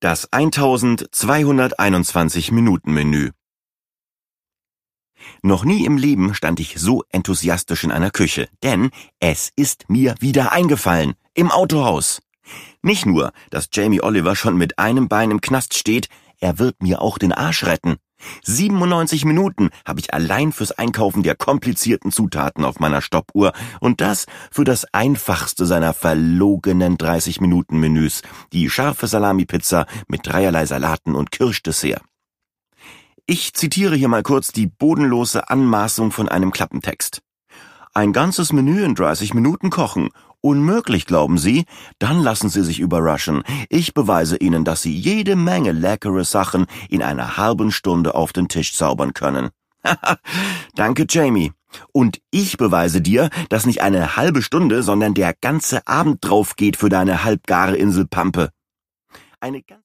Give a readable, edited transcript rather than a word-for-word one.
Das 1221-Minuten-Menü. Noch nie im Leben stand ich so enthusiastisch in einer Küche, denn es ist mir wieder eingefallen, im Autohaus. Nicht nur, dass Jamie Oliver schon mit einem Bein im Knast steht, er wird mir auch den Arsch retten. 97 Minuten habe ich allein fürs Einkaufen der komplizierten Zutaten auf meiner Stoppuhr und das für das einfachste seiner verlogenen 30-Minuten-Menüs, die scharfe Salami-Pizza mit dreierlei Salaten und Kirschdessert. Ich zitiere hier mal kurz die bodenlose Anmaßung von einem Klappentext. Ein ganzes Menü in 30 Minuten kochen. Unmöglich, glauben Sie? Dann lassen Sie sich überraschen. Ich beweise Ihnen, dass Sie jede Menge leckere Sachen in einer halben Stunde auf den Tisch zaubern können. Danke, Jamie. Und ich beweise dir, dass nicht eine halbe Stunde, sondern der ganze Abend drauf geht für deine halbgare Inselpampe.